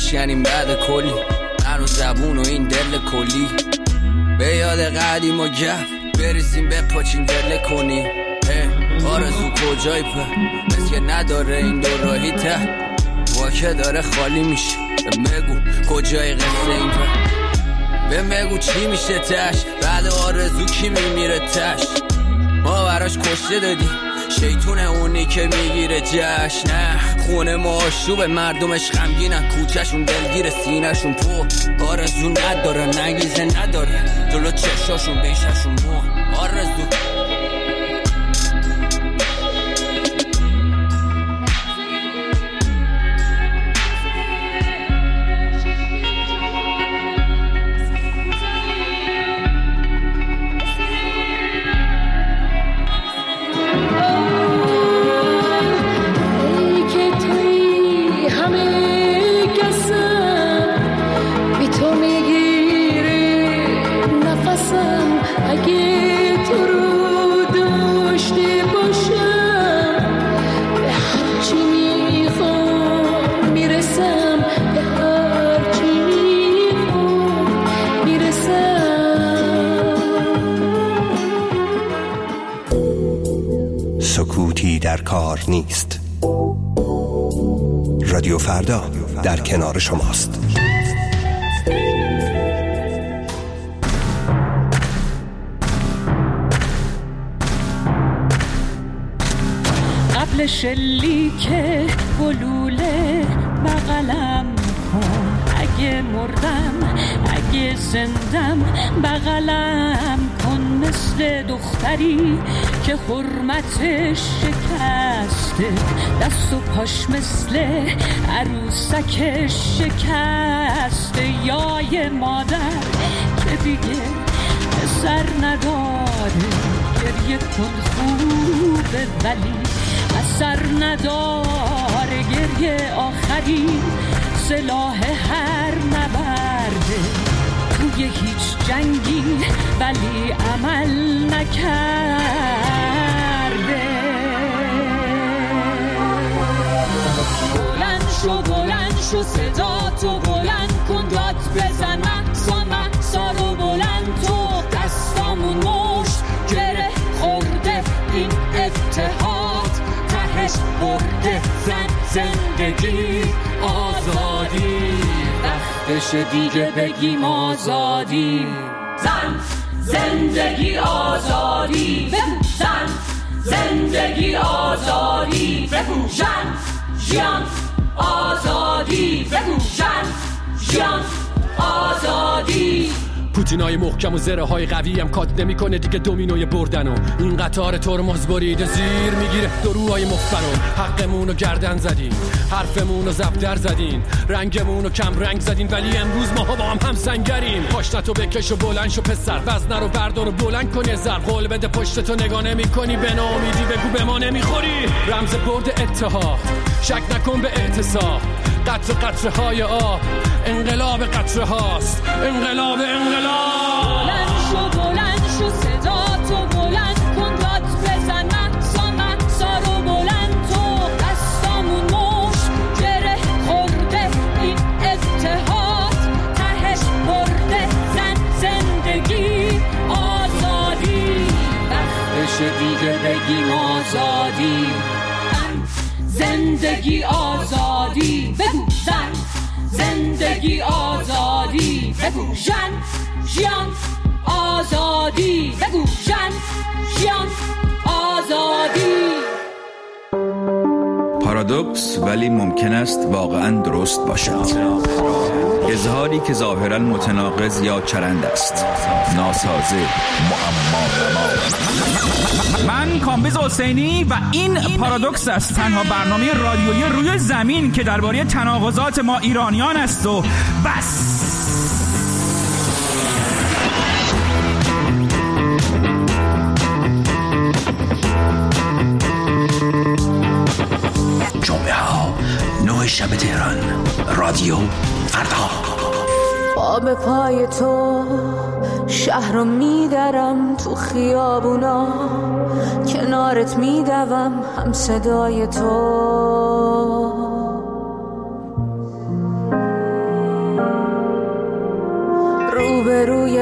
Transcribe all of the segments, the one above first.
بشکنیم بعد کلی من و زبون و این دل کلی به یاد قدیم و گف بریزیم بپاچیم دل کنی آرزو کجای پر مثل که نداره این دو راهی ته واکه داره خالی میشه بگو کجای قصه این پر بگو چی میشه تش بعد آرزو کی میمیره تش ما براش کشته دادی شیطون اونی که میگیره جشن نه خونه ما آشوب مردمش غمگینن کوچهشون دلگیر سینهشون پر آرزو نداره نگیزه نداره جلو چشاشون بیششون مو آرزو سکوتی در کار نیست. رادیو فردا در کنار شماست. قبل شلیک گلوله بغلم کن اگه مردم اگه زندم بغلم کن مثل دختری که حرمتش شکسته دست و پاش مثل عروسکش شکسته یای مادر که دیگه سر نداره گریه کن خوبه ولی اثر نداره گریه آخری سلاح هر نبرده توی هیچ جنگی ولی عمل نکرده بلند شو صدا تو بلند کن داد بزن مقصا رو بلند تو دستامون مشت گره خورده این اتحاد تهش برده زندگی آزادی وقتش دیگه بگیم آزادی زندگی آزادی زندگی آزادی جان آزادی جان آزادی پوتینای محکم و زره های قوی هم کات نمی کنه دیگه دومینوی بردن و این قطار ترمز بریده زیر میگیره دروهای مفترم حقمون رو گردن زدین حرفمون رو زبدر زدین رنگمون رو کم رنگ زدین ولی امروز ماها با هم سنگریم پاشنتو بکش و بلند شو پسر وزنه رو بردار و بلند کن یه ذر قول بده پشتتو نگاه نمی کنی به ناامیدی بگو به ما نمیخوری رمز برد اتحاد شک نکن به اعتصاب قطره های آب انقلاب قطره هاست انقلاب بلند شو صدا تو بلند کن داد بزن مقصا رو بلند تو دستامون مشت گره خورده این اتحاد تهش برده زندگی آزادی وقتش دیگه بگیم آزادی زندگی آزادی بگو زندگی آزادی بگو جان آزادی بگو جان آزادی پارادوکس ولی ممکن است واقعا درست باشد اظهاری که ظاهرا متناقض یا چرند است ناسازه معما من کامبیز حسینی و این پارادوکس است تنها برنامه رادیویی روی زمین که درباره تناقضات ما ایرانیان است و بس جمعه ها 9 شب تهران رادیو فردا به پای تو شهر رو میدرم تو خیابونا کنارت میدوم هم صدای تو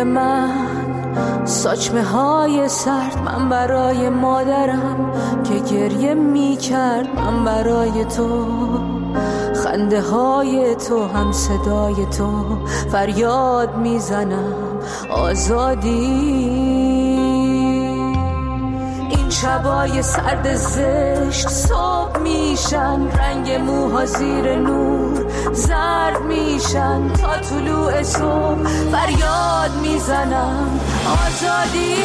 من ساچمه های سرد، من برای مادرم که گریه می کرد، من برای تو خنده های تو، هم صدای تو فریاد میزنم آزادی. این شبای سرد زشت صبح میشن، رنگ موها زیر نور زرد میشن، تا طلوع صبح فریاد میزنم آزادی.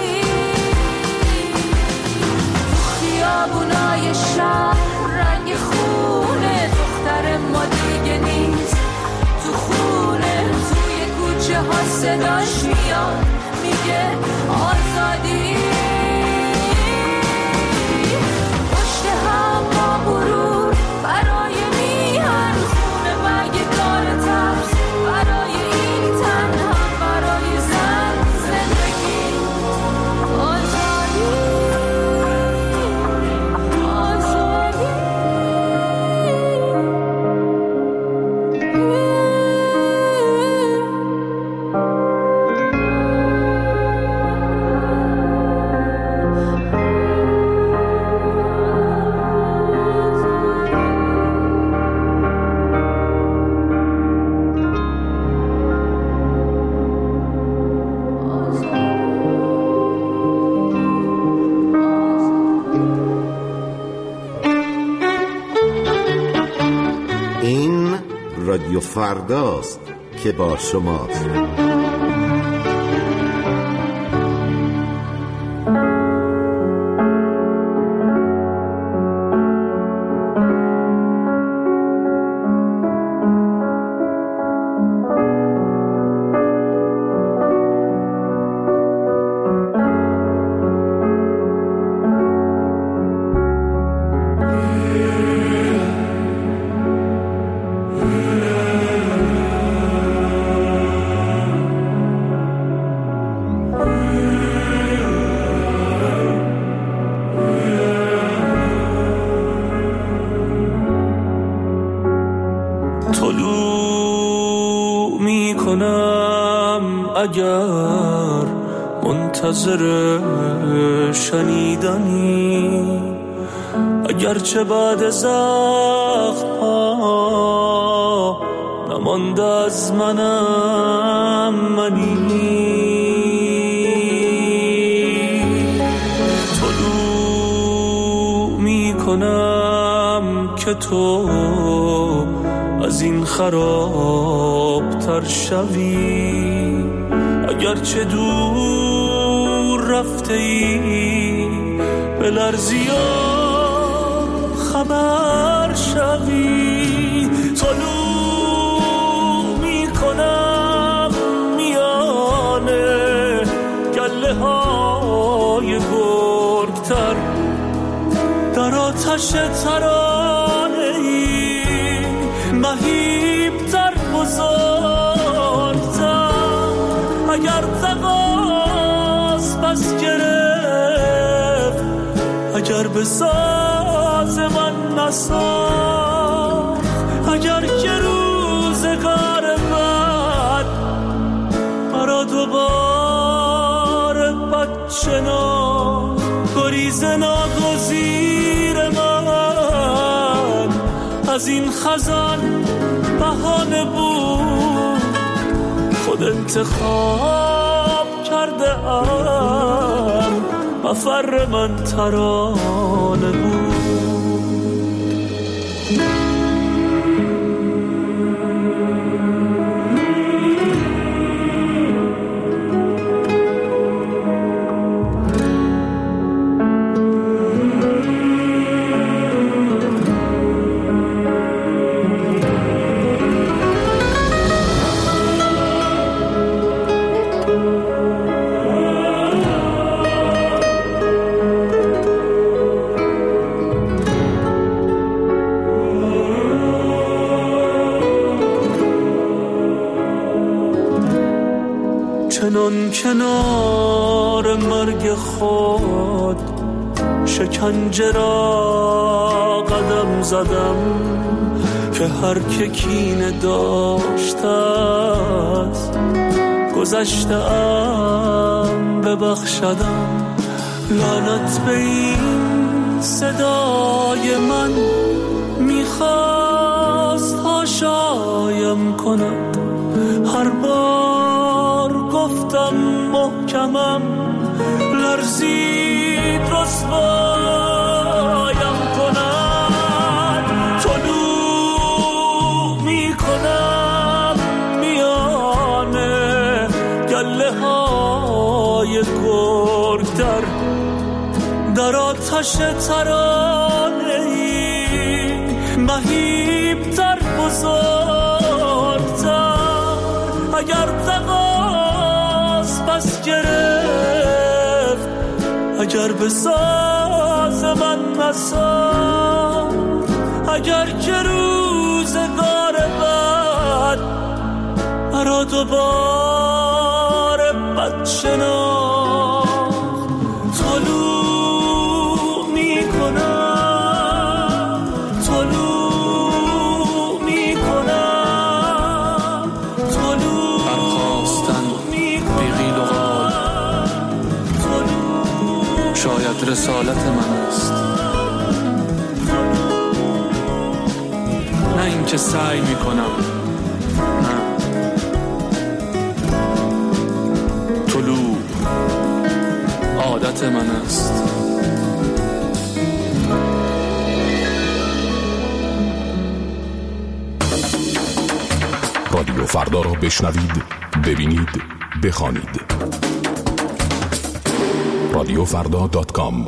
خیابونای شهر رنگ خونه، دختر ما دیگه نیست تو خونه، توی کوچه ها صداش میاد میگه آزادی. پشت هم با غرور برای میهن، خونه مگه کار ترس برای این تن، هم برای زن زندگی آزادی. رادیو فرداست که با شماست. اگر منتظر شنیدنی، اگرچه بعد زخم ها نمانده از منم منی، طلوع می کنم که تو از این خراب تر شوی، اگرچه دور رفته ای بلرزی و خبر شوی، طلوع می کنم میانه گله های گرگتر، در آتش ترانه ای مهیبتر بزرگتر، اگر تقاس بس گرفت، اگر به ساز من نساخت، اگر که روزگار بد مرا دوباره بد شناخت، گریز ناگزیر من از این خزان بهانه بود، خود انتخاب کرده ام مفر من ترانه بود. چنان کنار مرگ خود شکنجه را قدم زدم، که هر که کینه داشته است گذشته‌ام ببخشدم. لعنت به این صدای من، میخواست هاشایم کند. هر بار گفتم محکمم، لرزید رسوایم کند. طلوع میکنم میانه گله های گرگتر، در آتش ترانه ای مهیبتر بزرگتر. اگر تقاس پس گرفت، اگر به ساز من نساد، اگر که روزگار بد مرا دوباره بد شناخت. طلوع میکنم، طلوع میکنم، طلوع برخواستن بیغیل و غال، شاید رسالت من است، نه اینکه سعی میکنم. نه، طلوع عادت من است. رادیو فردا را بشنوید، ببینید، بخوانید. radiofrda.com.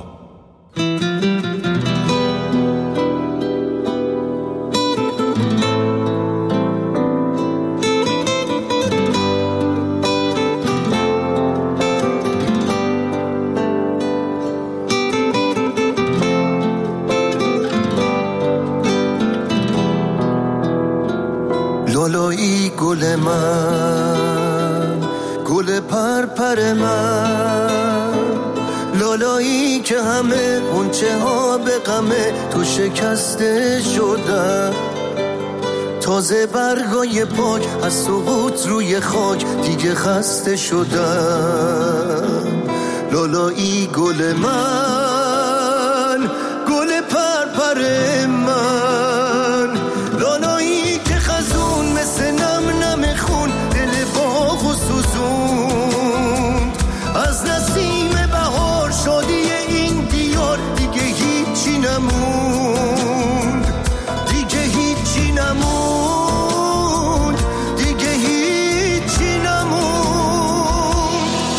لالایی گل من، گل پرپر من، لالایی که همه غنچه ها به غمه تو شکسته شدن. تازه برگای پاک از سقوط روی خاک دیگه خسته شدن. لالایی گل من، گل پرپر من، لالایی که خزون مثل نم نم خون دل باغ و سوزوند. از نسیم بهار شادی این دیار دیگه هیچی نموند، دیگه هیچی نموند، دیگه هیچی نموند.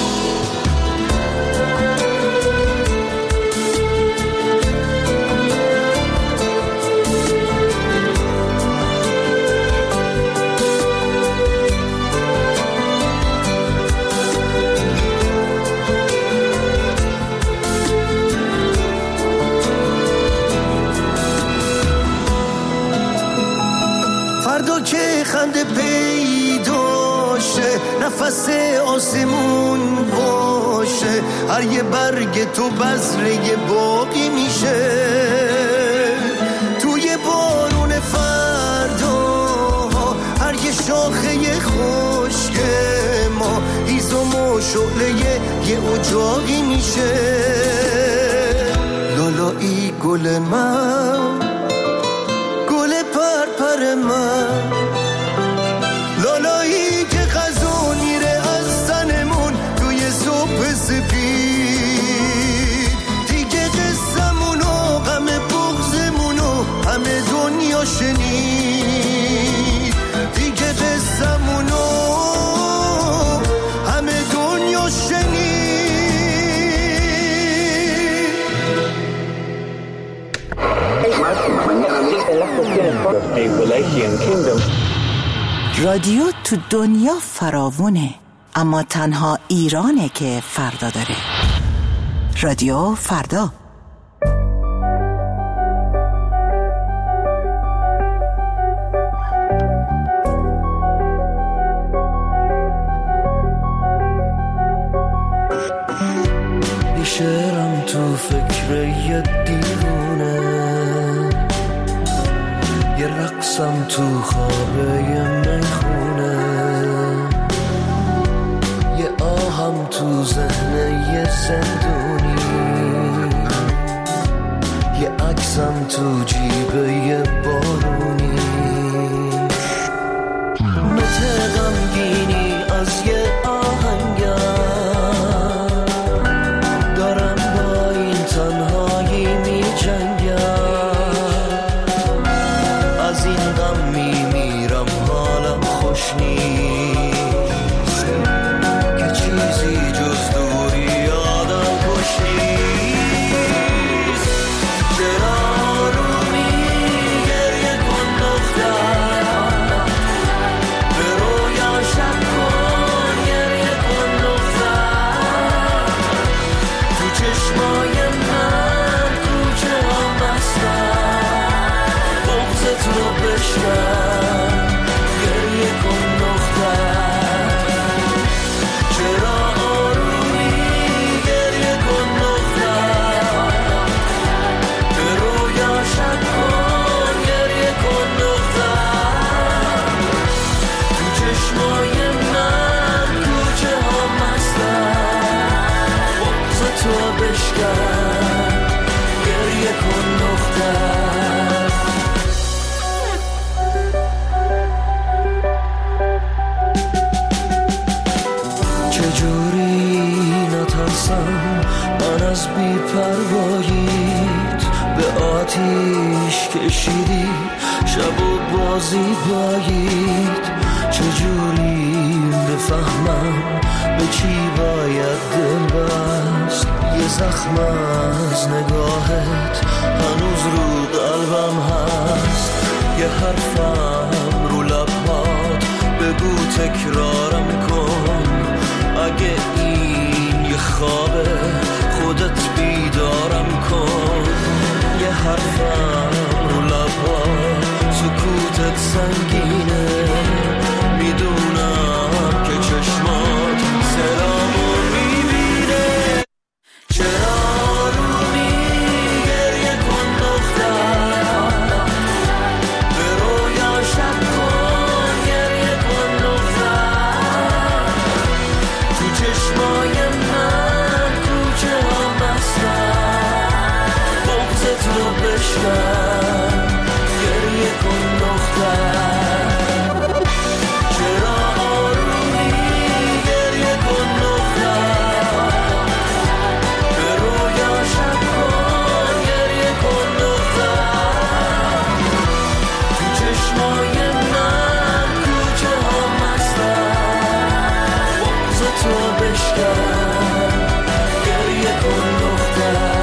فردا که خنده پیداشه، نفس آسمون باشه، هر یه برگ تو بذره باقی میشه. توی بارون فردا هر یه شاخه خشک ما هیزم و شعله یه اجاقی میشه. لالایی گل من، گل پرپر من، لالایی که خزون میره از تنمون توی صبح سپید. دیگه قصمونو غم بغزمونو همه دنیا شنید، دیگه قصمونو همه دنیا شنید. رادیو تو دنیا فراوونه، اما تنها ایرانه که فردا داره. رادیو فردا. شعرم تو فکر یه دیوونه، یه رقصم تو خواب یه میخونه. دارم تو ذهن یه زندونی، یه عکسم تو جیب یه بارونی، نوت غمگینی از یه آهنگر، دارم با این تنهایی می جنگم، از این غم می میرم حالم خوش نیست، که چیزی جز دوری آدم خوش نیست. چرا آرومی گریه کن دختر، به رویا شب کن گریه کن دختر، تو چشمای من کوچه هم بستن، بغضت رو بشکن گریه کن دختر. چرا آرومی گریه کن دختر، به رویا شب کن گریه کن دختر، تو چشمای من کوچه ها مستن، بغضت رو بشکن گریه کن دختر. چجوری نترسم من از بی‌پرواییت، به آتیش کشیدی شب و بازی بایید، چجوری بفهمم به چی باید دل بست، یه زخم از نگاهت هنوز رو قلبم هست، یه حرفم رو لبات بگو تکرارم کن، اگه این یه خوابه خودت بیدارم کن، یه حرفم رو لبات سکوتت سنگینه، میدونم که چشمات سلامو میبینه. چرا آرومی گریه کن دختر، به رویا شب کن گریه کن دختر، تو چشمای من کوچه هم بستن، بغضت رو بشکن گریه کن دختر. چرا آرومی گریه کن دختر، به رویا شب کن گریه کن دختر، تو چشمای من کوچه ها مستن، بغضت رو بشکن گریه کن دختر.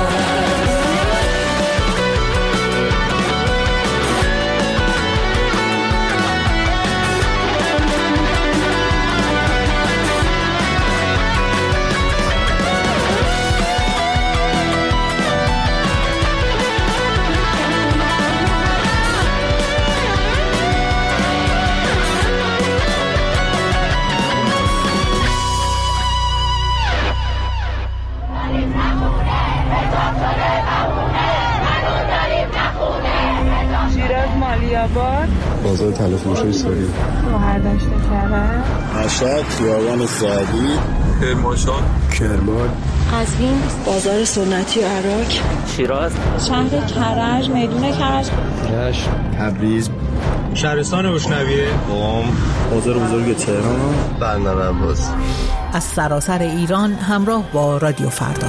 شیراز مالیاباد، بازار تلفروشی سوری، شهرداشت کرد، مشهد خیابان سعدی، کرمانشاه، کرمان، قزوین، بازار سنتی و عراق، شیراز، شهر کرج، میدون کرج، رشت، تبریز، شهرستان بشنویه، قم، بازار بزرگ تهران، بندر عباس. از سراسر ایران همراه با رادیو فردا.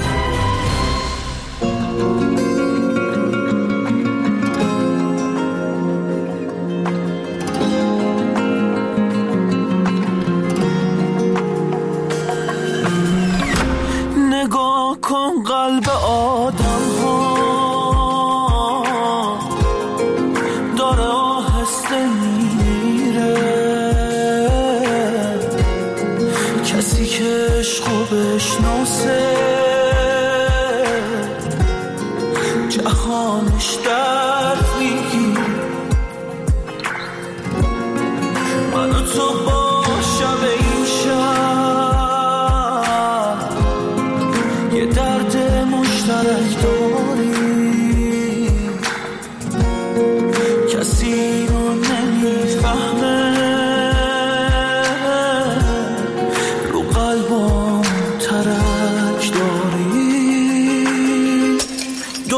نگاه کن قلب آدم ها داره آهسته میره، کسی که عشقو بشناسه جهانش درد میگیره. من و تو با شب این شب یه درد مشترک داریم، کسی رو نمیفهمه، رو قلبم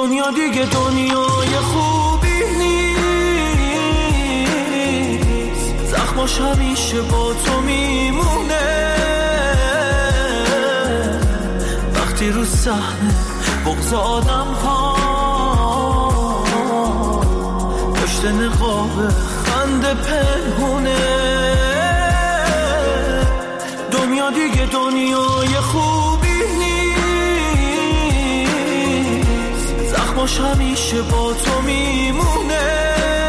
دنیا دیگه دنیای خوبی نیست، زخماش همیشه با تو میمونه. وقتی رو صحنه بغض آدم ها پشت نقاب خنده پنهونه. دنیا دیگه دنیای خوبی نیست، زخماش همیشه با تو میمونه.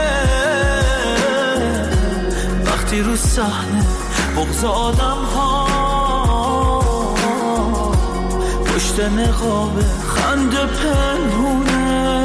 وقتی رو صحنه بغض آدم ها پشت نقاب خنده پنهونه.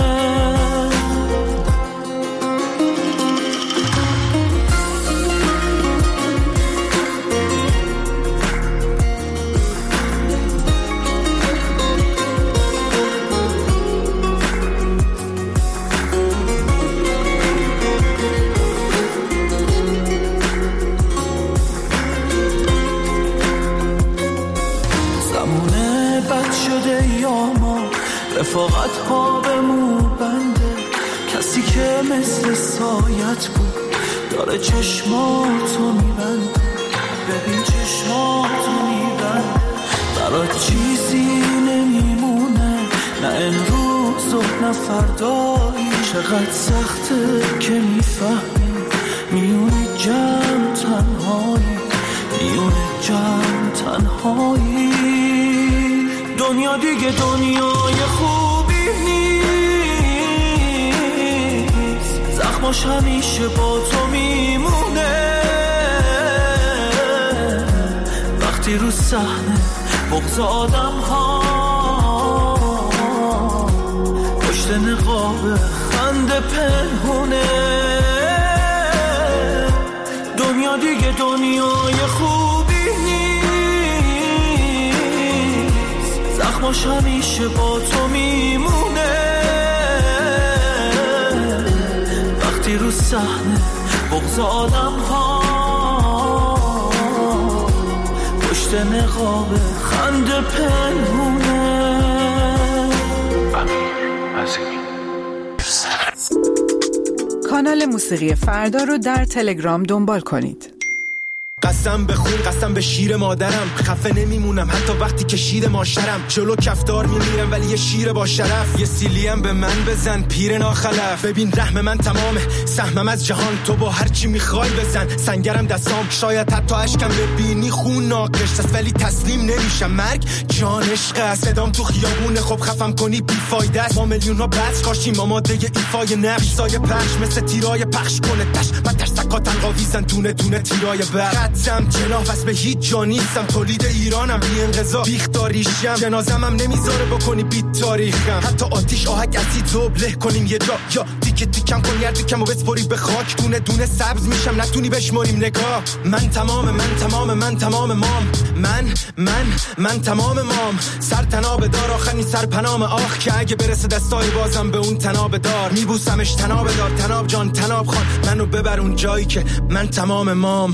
رفاقت ها به مو بنده، کسی که مثل سایت بود داره چشماتو میبنده. ببین چشماتو میبنده، برات چیزی نمیمونه، نه امروز و نه فردایی. چقدر سخته که میفهمی میونه جمع تنهایی، میونه جمع تنهایی. دنیا دیگه دنیای خوبی نیست، زخماش همیشه با تو میمونه. وقتی رو صحنه بغض آدم ها پشت نقاب خنده پنهونه. دنیا دیگه دنیای خوبی زخماش همیشه با تو میمونه. وقتی رو صحنه بغض آدم ها پشت نقاب خنده پنهونه. کانال موسیقی فردا رو در تلگرام دنبال کنید. قسم به خون، قسم به شیر مادرم، خفه نمیمونم حتی وقتی که شیر ماشرم. جلو کفدار میمیرم ولی یه شیر با شرف. یه سیلیم به من بزن پیر ناخلف. ببین رحم من تمامه، سهمم از جهان، تو با هر چی میخوای بزن. سنگرم دستام، شاید حتی اشکم ببینی خون ناقش است ولی تسلیم نمیشم. مرگ جان عشق است، صدام تو خیابونه خب خفم کنی بیفایده است. ما میلیون ها بس کاشیم آماده ایفای نقش. سایه پخش مثل تیرای پخش کنه تش، من ترسکاتن قاویزن دونه دونه تیرای برق. زم جناح واسه به هیچ جا نیستم، تولید ایرانم بی انقضا بیختاریشم. جنازم هم نمیذاره بکنی بیت تاریخم، حتی آتیش آهک اسید زبله کنیم یه جا. یا دیگه دیکم کن یردکم و بسپری به خاک. دونه دونه سبز میشم نتونی بشماریم نگاه. من تمام مام، من تمام مام. سر تناب دار آخرین سر پنام آخ، که اگه برسه دستای بازم به اون تناب دار میبوسمش. تناب دار تناب جان تناب خان، منو ببر اون جایی که من تمام مام.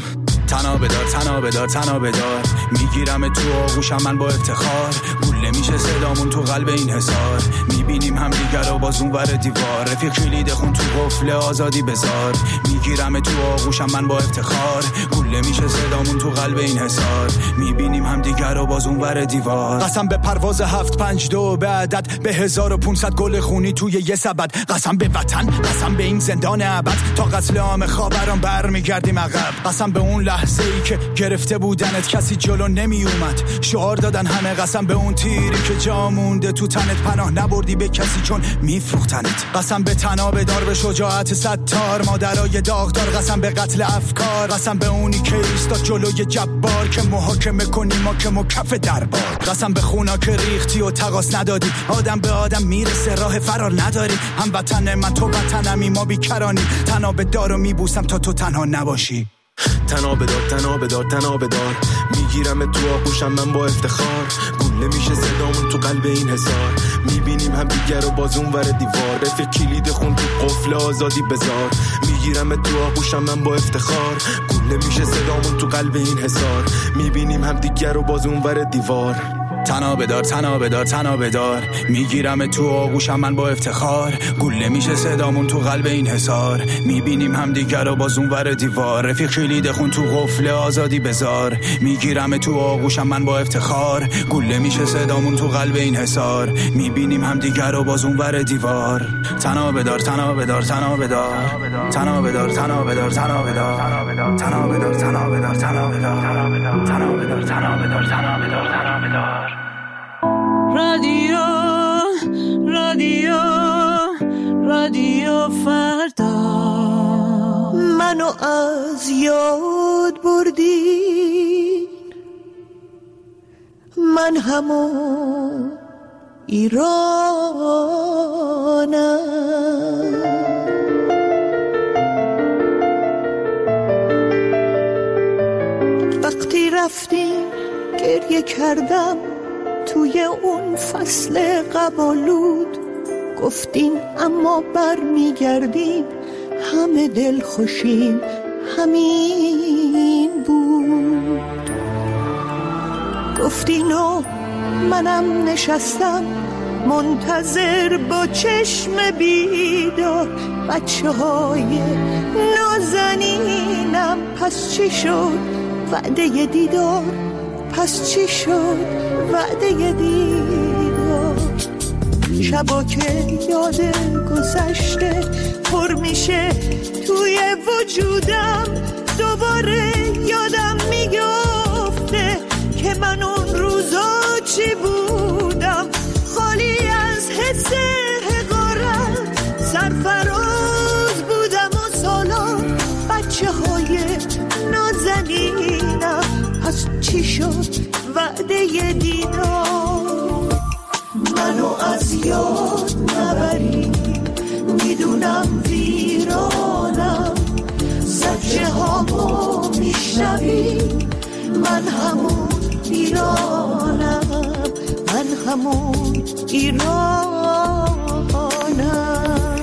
تنابه دار میگیرم تو آغوشم من با افتخار. گوله میشه صدامون تو قلب این حصار، میبینیم هم دیگر رو باز اون ور دیوار. رفیق کلید خون تو قفل آزادی بذار، میگیرم تو آغوشم من با افتخار. گوله میشه صدامون تو قلب این حصار، میبینیم هم دیگر رو باز اون ور دیوار. قسم به پرواز 752 به عدد، به 1500 گل خونی توی یه سبد. قسم به وطن، قسم به این زندان ابد، تا قتل عام خاوران برمیگردیم عقب. قسم به اون لحظه ای که گرفته بودنت کسی جلو نمی اومد. شعار دادن همه، قسم به اون تیری که جا مونده تو تنت، پناه نبردی به کسی چون میفروختنت. قسم به تناب دار، به شجاعت ستار مادرای داغدار. قسم به قتل افکار، قسم به اونی که ایستاد جلوی جبار که محاکمه کنی ما که مکف دربار. قسم به خونا که ریختی و تقاس ندادی، آدم به آدم میرسه راه فرار نداری. هم وطن من تو وطنمی، ما بیکرانی. تناب دارو میبوسم تا تو تنها نباشی. تناب دار میگیرم تو آغوشم من با افتخار. گوله میشه صدامون تو قلب این حصار، میبینیم هم دیگر رو باز اون ور دیوار. رفیق کلید خون تو قفل آزادی بذار، میگیرم تو آغوشم من با افتخار. گوله میشه صدامون تو قلب این حصار، میبینیم هم دیگر رو باز اون ور دیوار. تنا بدار میگیرم تو آغوشم من با افتخار، گوله میشه صدامون تو قلب این حصار، میبینیم همدیگر رو باز اونور دیوار، رفیق کلید خون تو قفل آزادی بذار، میگیرم تو آغوشم من با افتخار، گوله میشه صدامون تو قلب این حصار، میبینیم همدیگر رو باز اونور دیوار. تنا بدار رادیو فردا منو از یاد بردی، من همون ایرانم. وقتی رفتیم گریه کردم توی اون فصل قبالود، گفتین اما بر میگردیم همه دل خوشیم همین بود. گفتین و منم نشستم منتظر با چشم بیدار، بچه های نازنینم پس چی شد وعده دیدار، پس چی شد وعده دیدار. شبا که یاد گذشته پر میشه توی وجودم، دوباره یادم میگفته که من اون روزا چی بودم، خالی از حس حقارت سرفراز بودم و سالا بچه های نازنینم، پس چی شد وعده دیدار. منو از یاد نبری میدونم ویرانم، زجه هامو میشنوی من همون ایرانم، من همون ایرانم.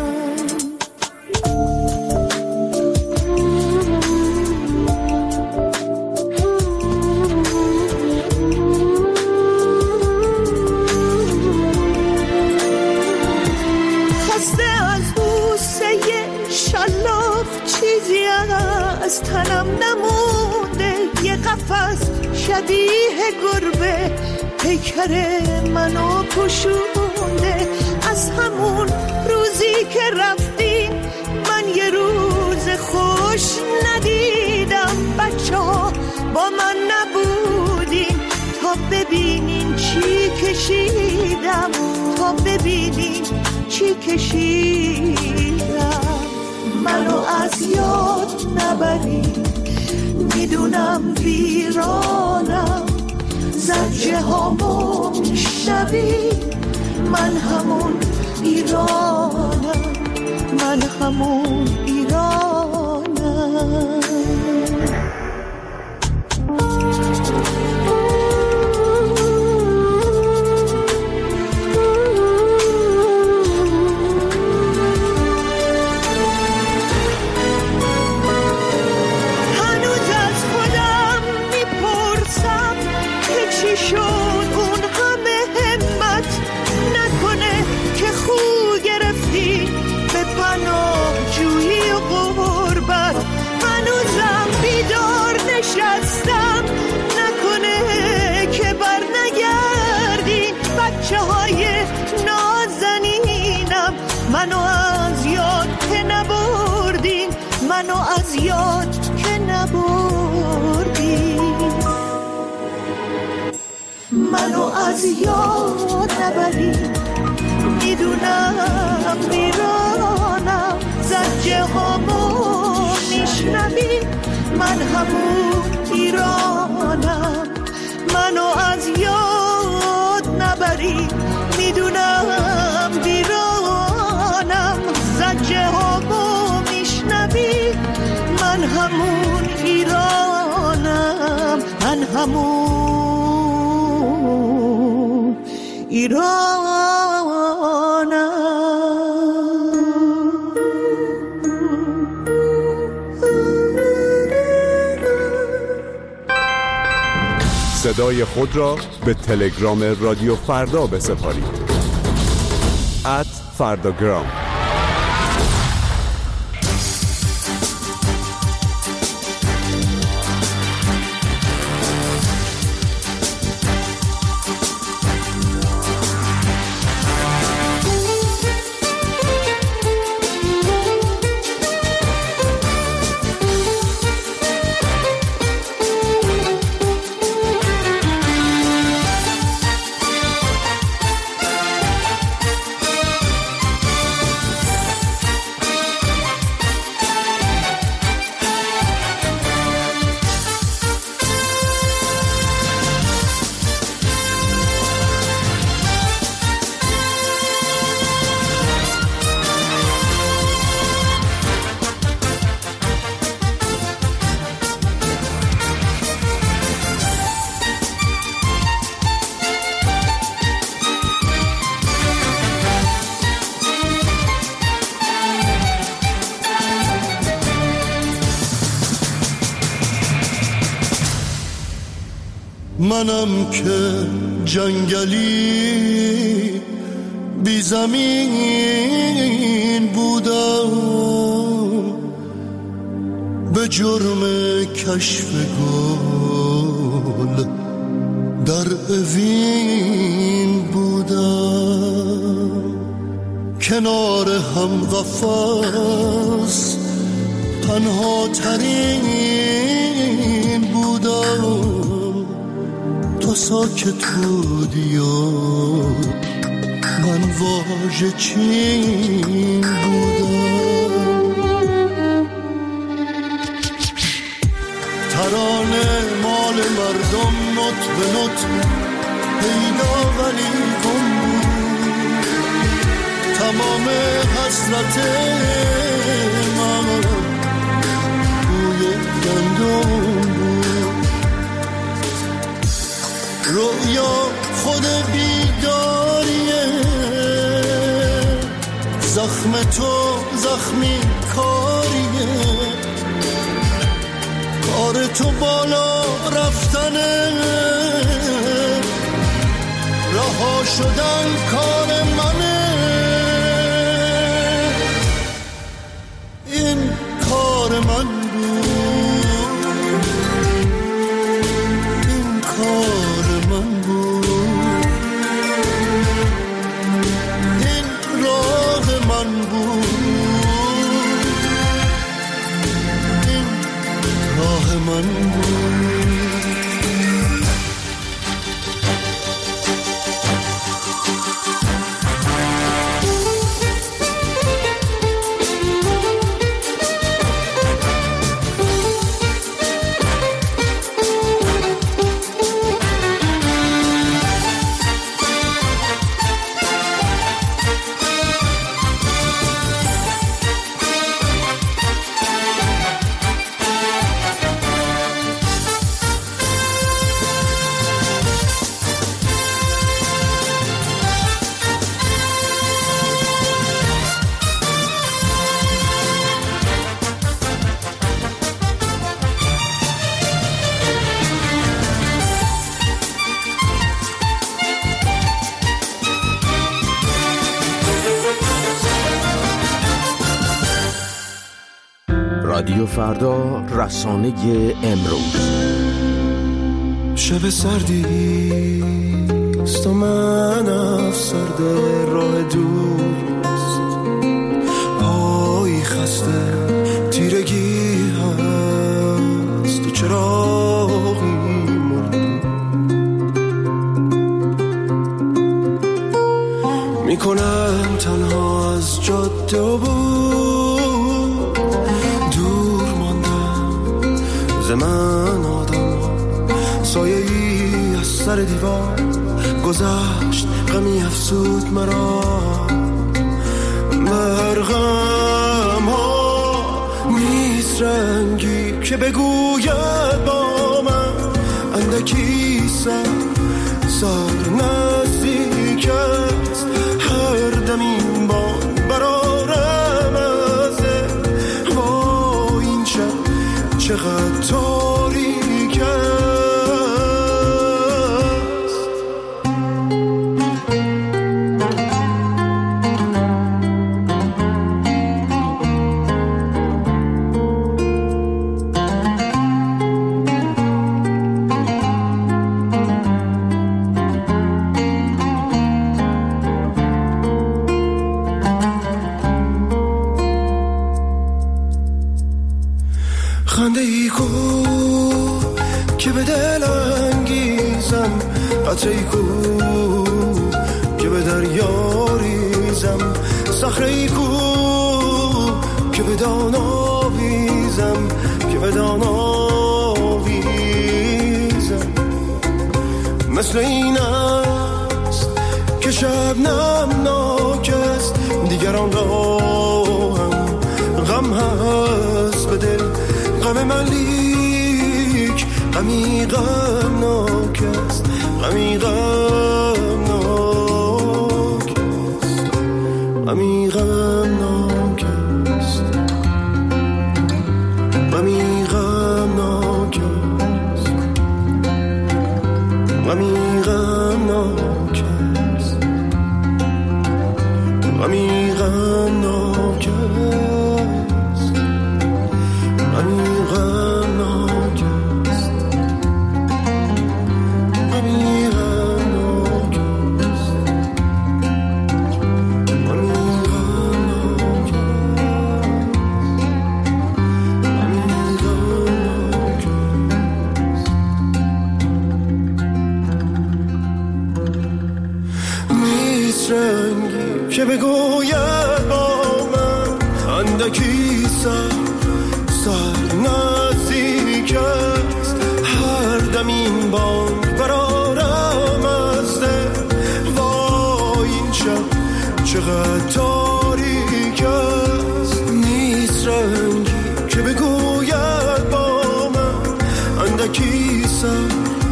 چیزی از تنم نمونده، یه قفس شبیه گربه پیکر منو پوشونده. از همون روزی که رفتیم من یه روز خوش ندیدم، بچه ها با من نبودیم تا ببینین چی کشیدم، تا ببینین چی کشیدم. منو از یاد نبری میدونم ویرانم، زجه هامو میشنوی من همون ایرانم، من همون ایرانم. منو از یاد که نبردین، منو از یاد که نبردین، منو از یاد نبرین. میدونم میرانم، زجه هامو میشنوین من همون ایرانم. منو از یاد نبرین، میدونم بیرانم، زجه هامو میشنوی من همون ایرانم، من همون ایرانم. صدای خود را به تلگرام رادیو فردا بسپارید. @فرداگرام. منم که جنگلی بی زمین بودم، به جرم کشف گل در اوین بودم، کنار هم قفس تنها ترین بودم، تو ساکت بودی و من واژه چین بودم. ترانه مال مردم نوت به نوت پیدا ولی گم بود، تمام حسرت من بوی گندم بود. رویا خود بیداریه، زخم تو زخمی کاریه، کار تو بالا رفتنه، رها شدن کار منه، این کار من بود، این کار من بود، این راه من بود، این راه من بود. رادیو فردا، رسانه امروز. شب سردیست و من افسرده راه دوست، پایی خسته تیرگی هست و چراغی مرده، میکنم تنها از جاده و من آدم سایه ای از سر دیوار گذشت، غمی افسود مرا، مرغم ها نیست رنگی که بگوید با من، اندکی سر نزدیک است، هر دم این باد برارم ازه، با این شب چقدر تاریک است. کو که به دل انگیزم، قطره‌ای کو که به دریا ریزم، صخره‌ای کو که به دان آویزم، که به دان آویزم. مثل این است که شبنم ناک است، دیگران را هم غم هست به دل، غم من لیک غمی غمناک است، غمی غمناک است، غمی غمناک است، غمی غمناک است، غمی غمناک است، غمی غمناک است، غمی غمناک است، غمی غمناک است، غمی غمناک است. میسرنگی که بگوید با من اندکی سر نزدیک است، هر دم این بانگ برارم از دل، وای این شب چقدر تاریک است. نیست رنگی که بگوید با من اندکی سر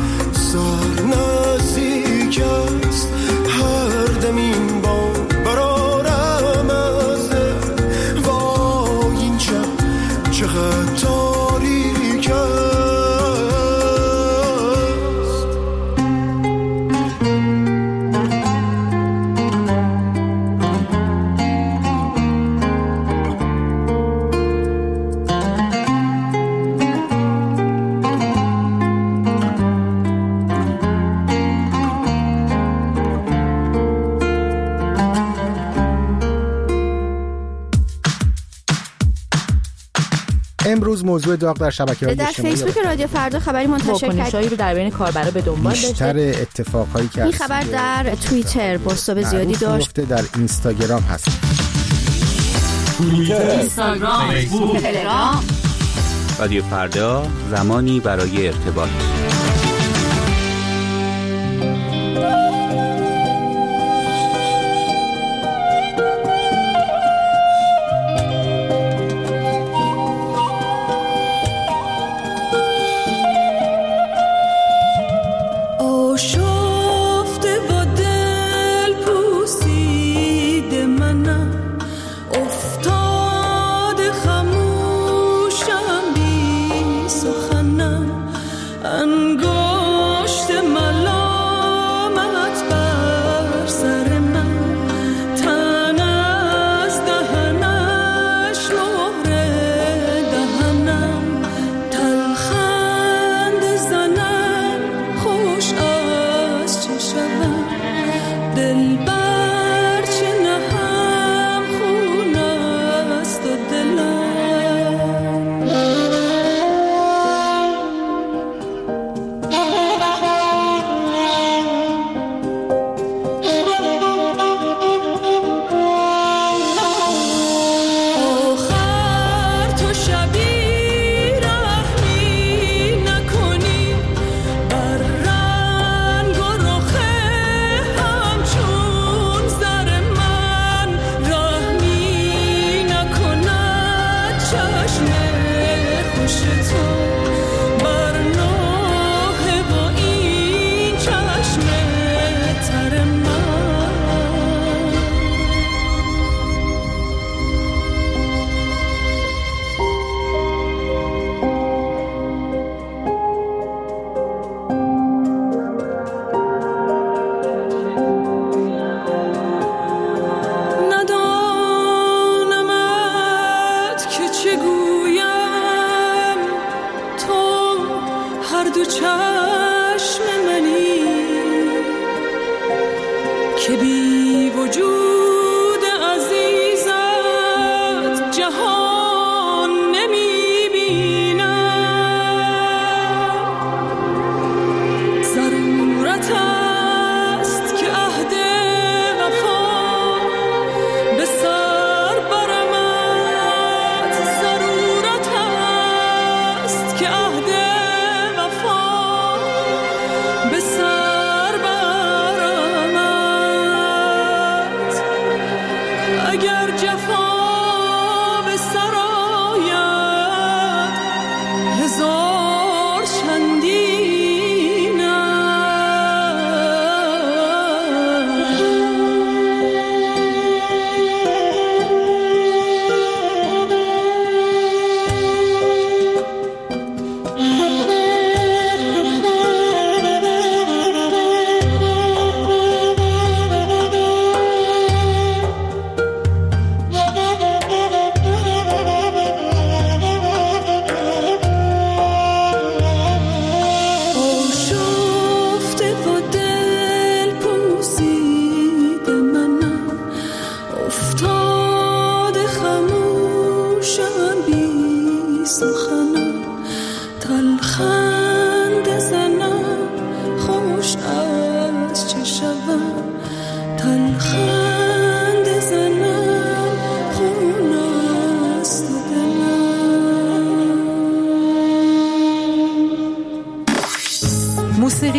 نزدیک است، هر دم این بانگ برارم از دل، وای این شب چقدر تاریک است. امروز موضوع داغ در شبکه‌های اجتماعی در فیسبوک رادیو فردا خبری منتشر کرد رو در بین کاربرا به دنبال داشته. بیشتر اتفاقایی که این خبر در توییتر بازتاب زیادی داشت. در اینستاگرام هست. توییتر، اینستاگرام، فیسبوک، تلگرام. رادیو فردا، زمانی برای ارتباط. and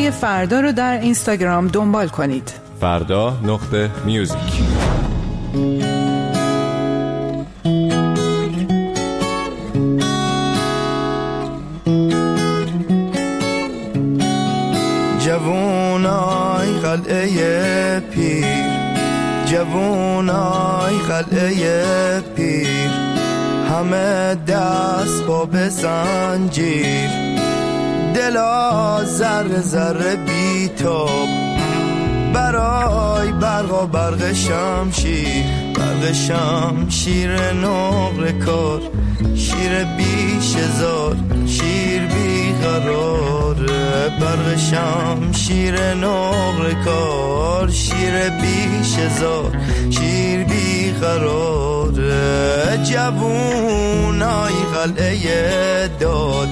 صدای فردا رو در اینستاگرام دنبال کنید. فردا.music. جوونای قلعه پیر، جوونای قلعه پیر، همه دست با به زنجیر، دلا ذره ذره بیتاب برای برق و برق شمشیر، برق شمشیر نقر کار، شیر بیش هزار، شیر بیقراره، برق شمشیر نقر کار، شیر بیش هزار، شیر بیقراره. جوونای قلعه داد،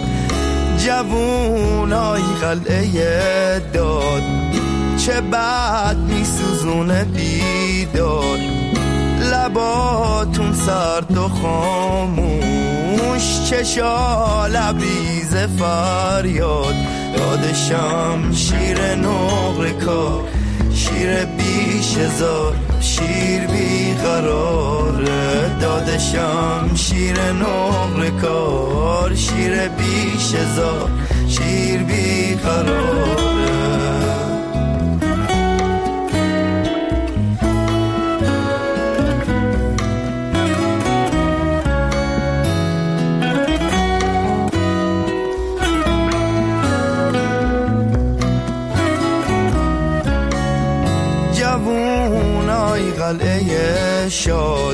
جوونای قلعه داد، چه بد میسوزونه بیداد، لباتون سرد و خاموش، چشا لبریز فریاد، داد شمشیر نقر کار، شیر بیش هزار، شیر بیقراره، داد شمشیر نقر کار، شیر بیش هزار، شیر بیقراره. جوونای قلعه شاد،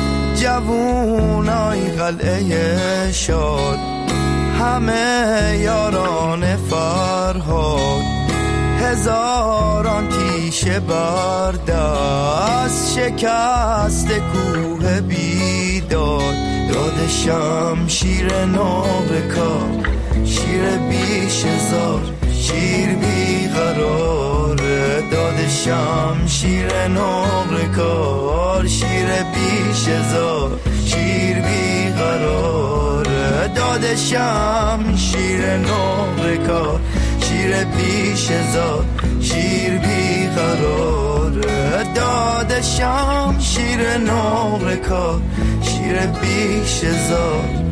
جوونای قلعه شاد، همه یاران فرهاد، هزاران تیشه بردست، شکست کوه بیداد، داد شمشیر نقر کار، شیر بیش هزار، شیر بیقراره، داد شمشیر نقر کار، شیر بیش هزار، شیر بیقراره، داد شمشیر نقر کار، شیر بیش هزار، شیر بیقراره، داد شمشیر نقر کار، شیر بیش هزار،